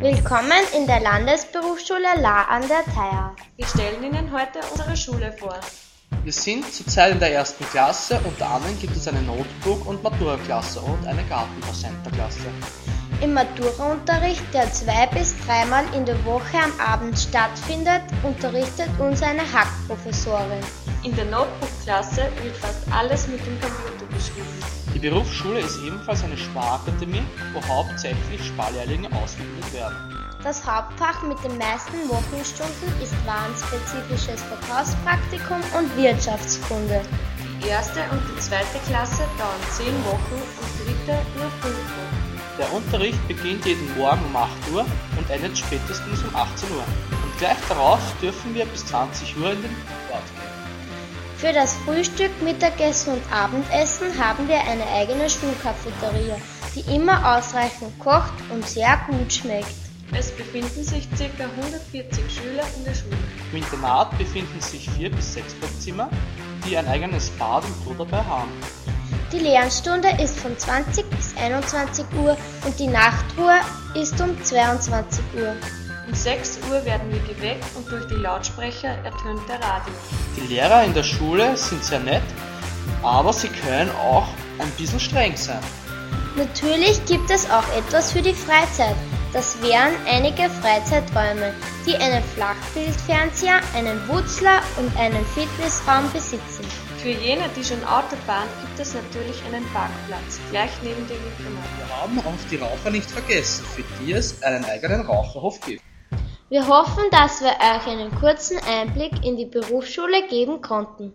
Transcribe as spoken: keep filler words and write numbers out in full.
Willkommen in der Landesberufsschule Lahr an der Thaya. Wir stellen Ihnen heute unsere Schule vor. Wir sind zurzeit in der ersten Klasse, unter anderem gibt es eine Notebook- und Matura-Klasse und eine Gartenbau-Center-Klasse. Im Maturaunterricht, der zwei bis dreimal in der Woche am Abend stattfindet, unterrichtet uns eine Hack-Professorin. In der Notebook-Klasse wird fast alles mit dem Computer beschrieben. Die Berufsschule ist ebenfalls eine Sparakademie, wo hauptsächlich Sparlehrlinge ausgebildet werden. Das Hauptfach mit den meisten Wochenstunden ist warenspezifisches Verkaufspraktikum und Wirtschaftskunde. Die erste und die zweite Klasse dauern zehn Wochen und die dritte nur fünf Wochen. Der Unterricht beginnt jeden Morgen um acht Uhr und endet spätestens um achtzehn Uhr. Und gleich darauf dürfen wir bis zwanzig Uhr in den Sport gehen. Für das Frühstück, Mittagessen und Abendessen haben wir eine eigene Schulcafeteria, die immer ausreichend kocht und sehr gut schmeckt. Es befinden sich ca. hundertvierzig Schüler in der Schule. Im Internat befinden sich vier bis sechs Bettzimmer, die ein eigenes Bad und Klo dabei haben. Die Lernstunde ist von zwanzig bis einundzwanzig Uhr und die Nachtruhe ist um zweiundzwanzig Uhr. Um sechs Uhr werden wir geweckt und durch die Lautsprecher ertönt der Radio. Die Lehrer in der Schule sind sehr nett, aber sie können auch ein bisschen streng sein. Natürlich gibt es auch etwas für die Freizeit. Das wären einige Freizeiträume, die einen Flachbildfernseher, einen Wutzler und einen Fitnessraum besitzen. Für jene, die schon Auto fahren, gibt es natürlich einen Parkplatz, gleich neben dem Internat. Wir haben auch die Raucher nicht vergessen, für die es einen eigenen Raucherhof gibt. Wir hoffen, dass wir euch einen kurzen Einblick in die Berufsschule geben konnten.